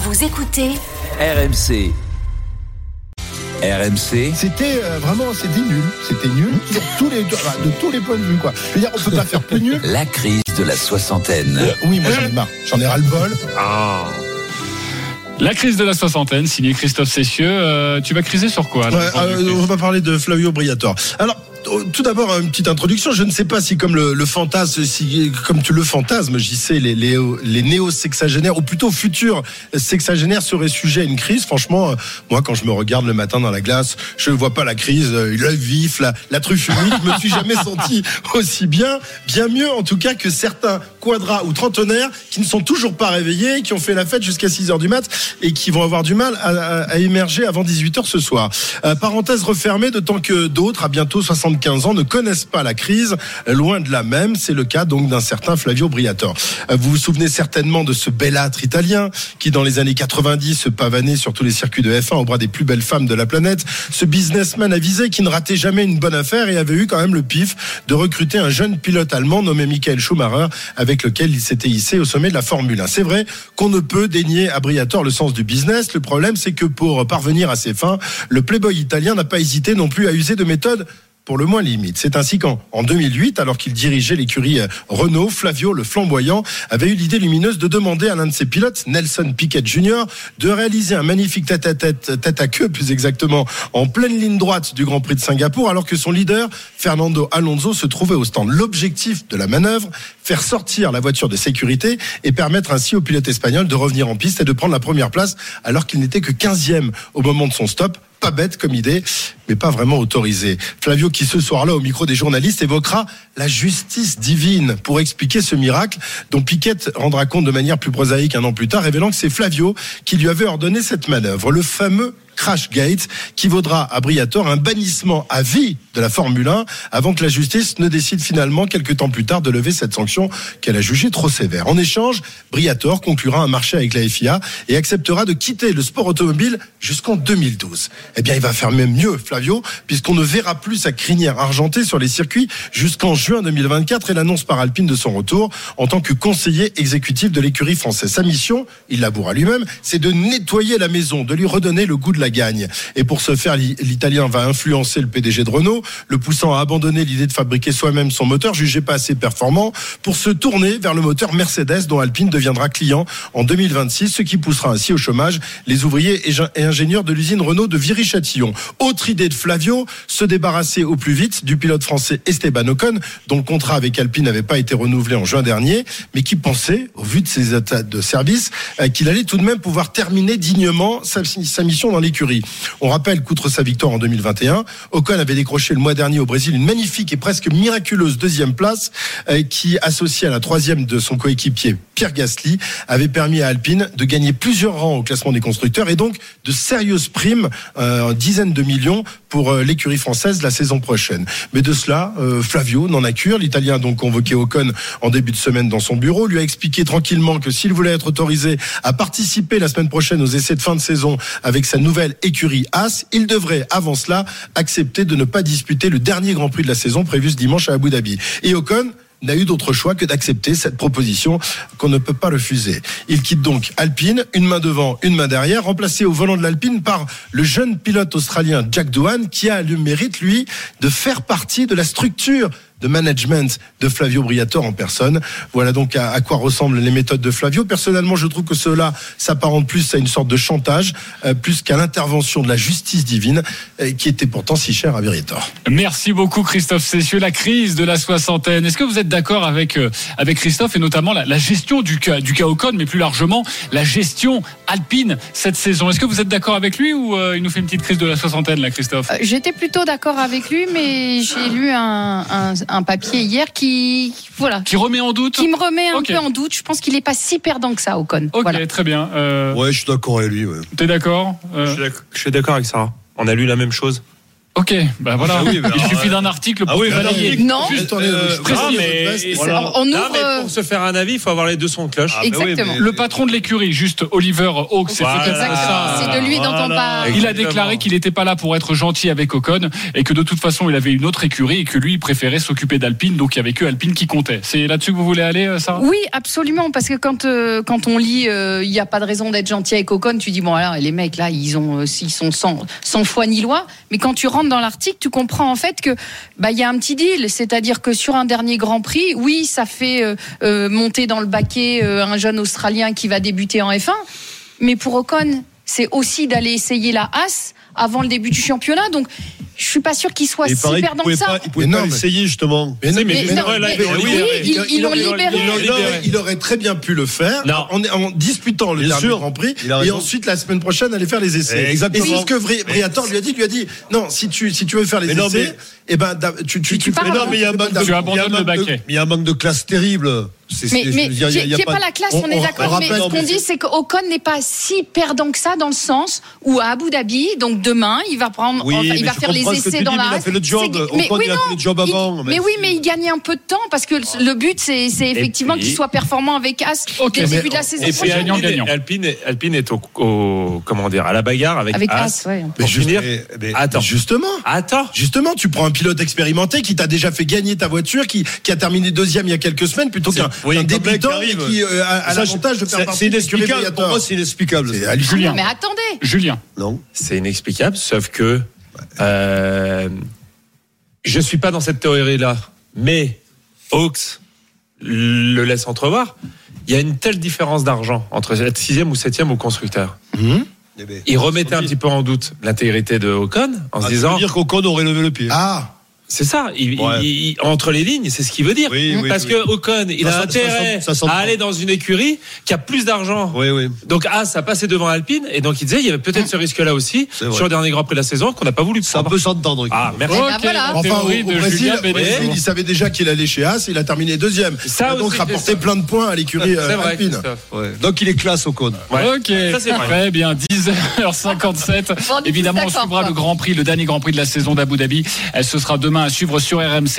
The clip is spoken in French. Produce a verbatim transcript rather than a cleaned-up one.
Vous écoutez R M C. R M C. C'était euh, vraiment, c'était nul. C'était nul sur tous les, de tous les points de vue, quoi. Je veux dire, on peut pas faire plus nul. La crise de la soixantaine. Euh, oui, moi j'en ai marre. J'en ai ras le bol. Ah. La crise de la soixantaine, signé Christophe Cessieux. Euh, tu vas criser sur quoi là, ouais, euh, On va parler de Flavio Briatore. Alors, tout d'abord, une petite introduction. Je ne sais pas si, comme le, le fantasme, si, comme tu le fantasmes, j'y sais, les, les, les néo-sexagénaires, ou plutôt futurs sexagénaires seraient sujets à une crise. Franchement, moi, quand je me regarde le matin dans la glace, je ne vois pas la crise, l'œil vif, la, la truffe humide. Je me suis jamais senti aussi bien, bien mieux, en tout cas, que certains quadras ou trentenaires qui ne sont toujours pas réveillés, qui ont fait la fête jusqu'à six heures du mat et qui vont avoir du mal à, à, à émerger avant dix-huit heures ce soir. Euh, parenthèse refermée, d'autant que d'autres, à bientôt soixante-quinze ans, ne connaissent pas la crise, loin de là même. C'est le cas donc d'un certain Flavio Briatore. Vous vous souvenez certainement de ce belâtre italien qui, dans les années quatre-vingt-dix, se pavanait sur tous les circuits de F un au bras des plus belles femmes de la planète. Ce businessman avisé qui ne ratait jamais une bonne affaire et avait eu quand même le pif de recruter un jeune pilote allemand nommé Michael Schumacher, avec lequel il s'était hissé au sommet de la Formule un. C'est vrai qu'on ne peut dénier à Briatore le sens du business. Le problème, c'est que pour parvenir à ses fins, le playboy italien n'a pas hésité non plus à user de méthodes pour le moins limite. C'est ainsi qu'en en deux mille huit, alors qu'il dirigeait l'écurie Renault, Flavio le flamboyant avait eu l'idée lumineuse de demander à l'un de ses pilotes, Nelson Piquet junior, de réaliser un magnifique tête-à-tête, tête-à-queue plus exactement, en pleine ligne droite du Grand Prix de Singapour, alors que son leader, Fernando Alonso, se trouvait au stand. L'objectif de la manœuvre, faire sortir la voiture de sécurité et permettre ainsi au pilote espagnol de revenir en piste et de prendre la première place, alors qu'il n'était que quinzième au moment de son stop. Pas bête comme idée, mais pas vraiment autorisé. Flavio, qui ce soir-là, au micro des journalistes, évoquera la justice divine pour expliquer ce miracle, dont Piquet rendra compte de manière plus prosaïque un an plus tard, révélant que c'est Flavio qui lui avait ordonné cette manœuvre. Le fameux Crashgate, qui vaudra à Briatore un bannissement à vie de la Formule un, avant que la justice ne décide finalement, quelques temps plus tard, de lever cette sanction qu'elle a jugée trop sévère. En échange, Briatore conclura un marché avec la F I A et acceptera de quitter le sport automobile jusqu'en deux mille douze. Eh bien, il va faire même mieux, Flavio, puisqu'on ne verra plus sa crinière argentée sur les circuits jusqu'en juin deux mille vingt-quatre et l'annonce par Alpine de son retour en tant que conseiller exécutif de l'écurie française. Sa mission, il l'avouera lui-même, c'est de nettoyer la maison, de lui redonner le goût de la gagne. Et pour ce faire, l'Italien va influencer le P D G de Renault, le poussant à abandonner l'idée de fabriquer soi-même son moteur, jugé pas assez performant, pour se tourner vers le moteur Mercedes, dont Alpine deviendra client en deux mille vingt-six, ce qui poussera ainsi au chômage les ouvriers et ingénieurs de l'usine Renault de Viry-Châtillon. Autre idée de Flavio, se débarrasser au plus vite du pilote français Esteban Ocon, dont le contrat avec Alpine n'avait pas été renouvelé en juin dernier, mais qui pensait, au vu de ses états de service, qu'il allait tout de même pouvoir terminer dignement sa, sa mission dans l'écurie. On rappelle qu'outre sa victoire en deux mille vingt et un, Ocon avait décroché le mois dernier au Brésil une magnifique et presque miraculeuse deuxième place euh, qui, associée à la troisième de son coéquipier Pierre Gasly, avait permis à Alpine de gagner plusieurs rangs au classement des constructeurs et donc de sérieuses primes, euh, dizaines de millions pour euh, l'écurie française la saison prochaine. Mais de cela, euh, Flavio n'en a cure. L'Italien a donc convoqué Ocon en début de semaine dans son bureau, lui a expliqué tranquillement que s'il voulait être autorisé à participer la semaine prochaine aux essais de fin de saison avec sa nouvelle écurie As, il devrait, avant cela, accepter de ne pas disputer le dernier Grand Prix de la saison prévu ce dimanche à Abu Dhabi. Et Ocon n'a eu d'autre choix que d'accepter cette proposition qu'on ne peut pas refuser. Il quitte donc Alpine, une main devant, une main derrière, remplacé au volant de l'Alpine par le jeune pilote australien Jack Doohan, qui a le mérite, lui, de faire partie de la structure de management de Flavio Briatore en personne. Voilà donc à, à quoi ressemblent les méthodes de Flavio. Personnellement, je trouve que cela s'apparente plus à une sorte de chantage, euh, plus qu'à l'intervention de la justice divine, euh, qui était pourtant si chère à Briatore. Merci beaucoup Christophe Cessieux. La crise de la soixantaine. Est-ce que vous êtes d'accord avec euh, avec Christophe et notamment la, la gestion du cas du cas Ocon, mais plus largement la gestion Alpine cette saison? Est-ce que vous êtes d'accord avec lui ou euh, il nous fait une petite crise de la soixantaine là, Christophe? euh, J'étais plutôt d'accord avec lui, mais j'ai lu un, un un papier hier qui voilà qui remet en doute qui me remet un okay. peu en doute. Je pense qu'il est pas si perdant que ça, Ocon. Ok, voilà. Très bien. Euh... Ouais, je suis d'accord avec lui. Ouais. T'es d'accord euh... Je suis d'accord avec Sarah. On a lu la même chose. Ok, ben voilà. Ah oui, bah il alors, suffit d'un article pour ah oui, tout bah balayer. Non. Juste, Attendez, euh, je je précise. Non, mais, C'est- voilà. on Non, ouvre, mais euh, pour se faire un avis, il faut avoir les deux sons de cloche. Ah, Exactement. Le patron de l'écurie, juste Oliver Hawks, Voilà. Exactement. ça. C'est de lui dont on Voilà. parle. Il a Exactement. déclaré qu'il n'était pas là pour être gentil avec Ocon et que de toute façon il avait une autre écurie et que lui il préférait s'occuper d'Alpine, donc il n'y avait que Alpine qui comptait. C'est là-dessus que vous voulez aller, Sarah ? Oui, absolument, parce que quand euh, quand on lit, euh, il n'y a pas de raison d'être gentil avec Ocon, tu dis bon alors les mecs là ils ont euh, ils sont sans sans foi ni loi, mais quand tu rentres dans l'article, tu comprends en fait que bah il y a un petit deal, c'est-à-dire que sur un dernier Grand Prix, oui ça fait euh, euh, monter dans le baquet euh, un jeune Australien qui va débuter en F un, mais pour Ocon c'est aussi d'aller essayer la Haas avant le début du championnat, donc je suis pas sûr qu'il soit Et si pareil, perdant il que pouvait ça. pas, il pouvait Mais pas non, mais- essayer justement. Mais non, mais, mais mais non, non, là, mais- ils l'ont oui, libéré. ils- ils l'ont libéré. Ils l'ont Il aurait, libéré. il aurait très bien pu le faire Non. en, en disputant le Bien dernier sûr. Grand Prix Il a et raison. ensuite la semaine prochaine aller faire les essais. Exactement. Et c'est ce que Vri- Briatore lui a dit, lui a dit non, si tu si tu veux faire les Mais non, essais, eh ben da- tu tu tu tu pars fais- avant. Non, mais il y a un manque de, Tu il y a un abandonnes manque le de- baquet. il y a un manque de classe terrible. C'est- Mais, c'est- mais je veux dire, il y a- il y a qui est pas- pas la classe, on- on, est on d'accord. Mais rappelle, ce qu'on mais dit, c'est qu'Ocon n'est pas si perdant que ça, dans le sens où à Abu Dhabi, donc demain, il va prendre, Oui, enfin, mais il va je faire les comprends ce que essais tu dans dis, la. mais il a fait le job. C'est- Ocon, oui, il a non, fait le job il- avant, Mais, mais oui, c'est- mais il gagne un peu de temps parce que le, le but, c'est, c'est effectivement puis- qu'il soit performant avec As Ok, dès le mais- début de la saison Et puis prochaine. gagnant, Alpine, gagnant. Alpine, est- Alpine est au, au- comment dire, à la bagarre avec, Avec As. As, ouais. Pour Mais juste- finir. mais- mais- Attends. mais justement. Attends. Justement, tu prends un pilote expérimenté qui t'a déjà fait gagner ta voiture, qui, qui a terminé deuxième il y a quelques semaines, plutôt C'est- qu'un oui, un comme mec débutant qui arrive. qui euh, a, a Ça, l'avantage de faire c'est- partie c'est de l'écurie inexplicable. Pour Briatore. moi, c'est inexplicable. C'est ça. hallucinant. Julien. Mais attendez. Julien. Non, c'est inexplicable, sauf que euh, je suis pas dans cette théorie-là, mais Hawks le laisse entrevoir. Il y a une telle différence d'argent entre être sixième ou septième au constructeur. Hum Il remettait un petit peu en doute l'intégrité de Ocon en se disant, dire qu'Ocon aurait levé le pied. Ah, c'est ça, il, Ouais. il- il- entre les lignes, c'est ce qu'il veut dire. Oui, oui, Parce oui. que Ocon, il Ça a sent- intérêt ça sent- ça sent- à aller dans une écurie qui a plus d'argent. Oui, oui. Donc As a passé devant Alpine et donc il disait il y avait peut-être ce risque-là aussi C'est vrai. sur le dernier Grand Prix de la saison qu'on n'a pas voulu Ça prendre. peut s'entendre. Ah merci. ben Ok, voilà. la enfin, au, théorie au de Brésil, Julien au Brésil, Bénézet. il savait déjà qu'il allait chez As, il a terminé deuxième. Ça il a donc aussi, rapporté Christophe. plein de points à l'écurie euh, C'est vrai. Alpine. Christophe. Ouais. Donc il est classe Ocon. Ouais. Ok, Ça, c'est vrai. très bien, dix heures cinquante-sept. Bon, on est tous Évidemment, on d'accord, suivra quoi. le Grand Prix, le dernier Grand Prix de la saison d'Abu Dhabi. Elle, ce sera demain à suivre sur R M C.